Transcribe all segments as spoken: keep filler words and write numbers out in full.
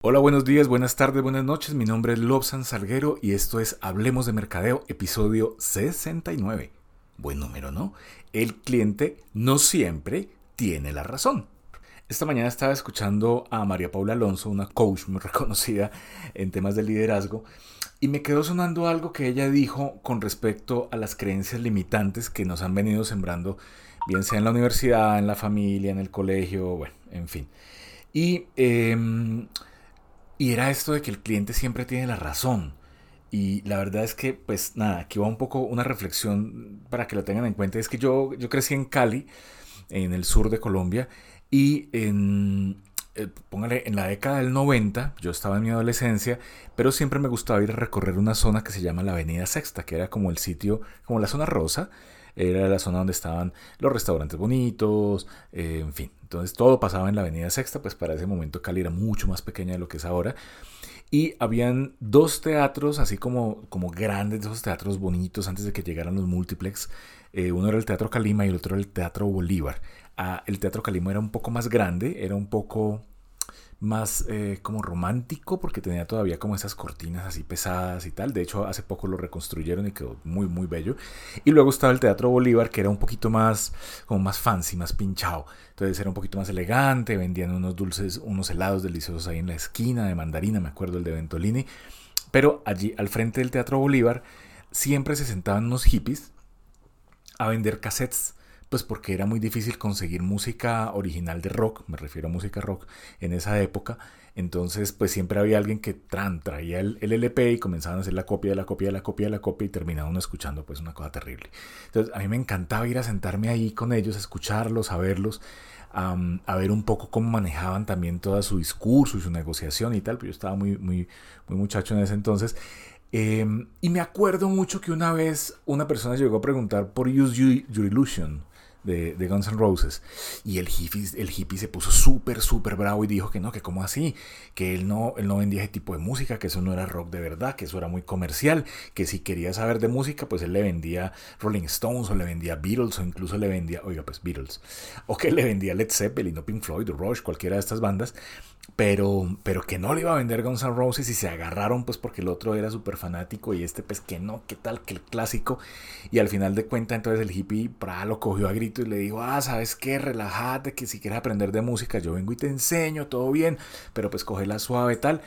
Hola, buenos días, buenas tardes, buenas noches. Mi nombre es Lobsan Salguero y esto es Hablemos de Mercadeo, episodio sesenta y nueve. Buen número, ¿no? El cliente no siempre tiene la razón. Esta mañana estaba escuchando a María Paula Alonso, una coach muy reconocida en temas de liderazgo, y me quedó sonando algo que ella dijo con respecto a las creencias limitantes que nos han venido sembrando, bien sea en la universidad, en la familia, en el colegio, bueno, en fin. Y... Eh, Y era esto de que el cliente siempre tiene la razón. Y la verdad es que, pues nada, aquí va un poco una reflexión para que lo tengan en cuenta. Es que yo, yo crecí en Cali, en el sur de Colombia, y en, eh, póngale, en la década del noventa, yo estaba en mi adolescencia, pero siempre me gustaba ir a recorrer una zona que se llama la Avenida Sexta, que era como el sitio, como la zona rosa, era la zona donde estaban los restaurantes bonitos, eh, en fin. Entonces todo pasaba en la Avenida Sexta, pues para ese momento Cali era mucho más pequeña de lo que es ahora. Y habían dos teatros, así como, como grandes, esos teatros bonitos antes de que llegaran los multiplex. Eh, uno era el Teatro Calima y el otro era el Teatro Bolívar. Ah, el Teatro Calima era un poco más grande, era un poco más eh, como romántico porque tenía todavía como esas cortinas así pesadas y tal. De hecho, hace poco lo reconstruyeron y quedó muy muy bello. Y luego estaba el Teatro Bolívar, que era un poquito más como más fancy, más pinchado. Entonces era un poquito más elegante, vendían unos dulces, unos helados deliciosos ahí en la esquina de mandarina, me acuerdo el de Ventolini. Pero allí al frente del Teatro Bolívar siempre se sentaban unos hippies a vender cassettes, pues porque era muy difícil conseguir música original de rock, me refiero a música rock, en esa época. Entonces, pues siempre había alguien que tran, traía el, el L P y comenzaban a hacer la copia de la copia de la copia de la copia y terminaba uno escuchando pues una cosa terrible. Entonces, a mí me encantaba ir a sentarme ahí con ellos, a escucharlos, a verlos, um, a ver un poco cómo manejaban también todo su discurso y su negociación y tal, pero yo estaba muy, muy, muy muchacho en ese entonces. Eh, y me acuerdo mucho que una vez una persona llegó a preguntar por Use Your Illusion de, de Guns N' Roses. Y el hippie, el hippie se puso súper, súper bravo y dijo que no, que cómo así, que él no, él no vendía ese tipo de música, que eso no era rock de verdad, que eso era muy comercial, que si quería saber de música, pues él le vendía Rolling Stones o le vendía Beatles o incluso le vendía, oiga, pues Beatles, o que le vendía Led Zeppelin o Pink Floyd o Rush, cualquiera de estas bandas. Pero, pero que no le iba a vender Guns N' Roses y se agarraron pues porque el otro era súper fanático y este pues que no, qué tal que el clásico. Y al final de cuentas entonces el hippie pra, lo cogió a grito y le dijo, ah, ¿sabes qué? Relájate, que si quieres aprender de música yo vengo y te enseño, todo bien, pero pues cógela suave tal.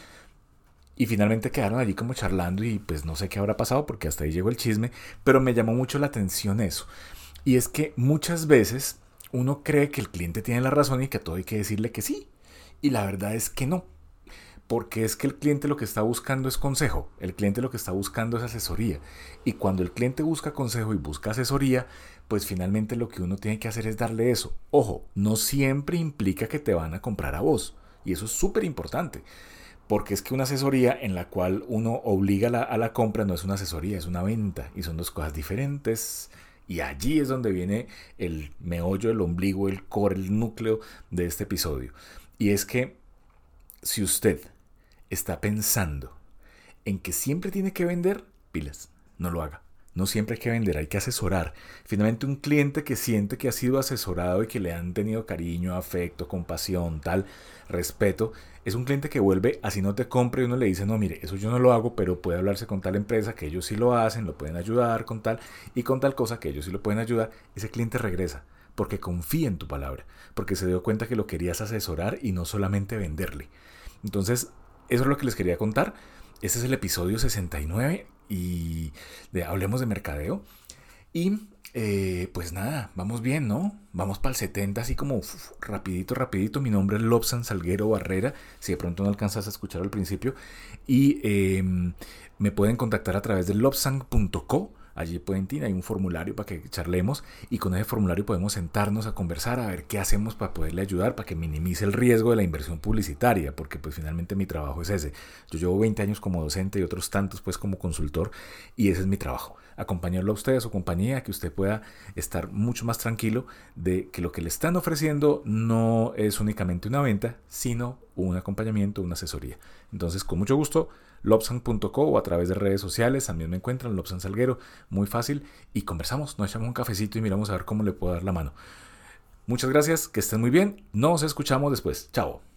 Y finalmente quedaron allí como charlando y pues no sé qué habrá pasado porque hasta ahí llegó el chisme, pero me llamó mucho la atención eso. Y es que muchas veces uno cree que el cliente tiene la razón y que a todo hay que decirle que sí. Y la verdad es que no, porque es que el cliente lo que está buscando es consejo, el cliente lo que está buscando es asesoría. Y cuando el cliente busca consejo y busca asesoría, pues finalmente lo que uno tiene que hacer es darle eso. Ojo, no siempre implica que te van a comprar a vos. Y eso es súper importante, porque es que una asesoría en la cual uno obliga a la, a la compra no es una asesoría, es una venta. Y son dos cosas diferentes. Y allí es donde viene el meollo, el ombligo, el core, el núcleo de este episodio. Y es que si usted está pensando en que siempre tiene que vender, pilas, no lo haga. No siempre hay que vender, hay que asesorar. Finalmente un cliente que siente que ha sido asesorado y que le han tenido cariño, afecto, compasión, tal, respeto, es un cliente que vuelve, así no te compre y uno le dice, no, mire, eso yo no lo hago, pero puede hablarse con tal empresa que ellos sí lo hacen, lo pueden ayudar con tal y con tal cosa que ellos sí lo pueden ayudar. Ese cliente regresa porque confía en tu palabra, porque se dio cuenta que lo querías asesorar y no solamente venderle. Entonces, eso es lo que les quería contar. Este es el episodio sesenta y nueve y de Hablemos de Mercadeo. Y eh, pues nada, vamos bien, ¿no? Vamos para el setenta, así como uf, rapidito, rapidito. Mi nombre es Lobsan Salguero Barrera, si de pronto no alcanzas a escuchar al principio. Y eh, me pueden contactar a través de lobsan punto co. Allí pueden tener, hay un formulario para que charlemos y con ese formulario podemos sentarnos a conversar, a ver qué hacemos para poderle ayudar, para que minimice el riesgo de la inversión publicitaria, porque pues finalmente mi trabajo es ese. Yo llevo veinte años como docente y otros tantos pues como consultor y ese es mi trabajo. Acompañarlo a usted, a su compañía, que usted pueda estar mucho más tranquilo de que lo que le están ofreciendo no es únicamente una venta, sino un acompañamiento, una asesoría. Entonces, con mucho gusto, lobsan punto co o a través de redes sociales, también me encuentran, Lobsan Salguero, muy fácil, y conversamos, nos echamos un cafecito y miramos a ver cómo le puedo dar la mano. Muchas gracias, que estén muy bien, nos escuchamos después, chao.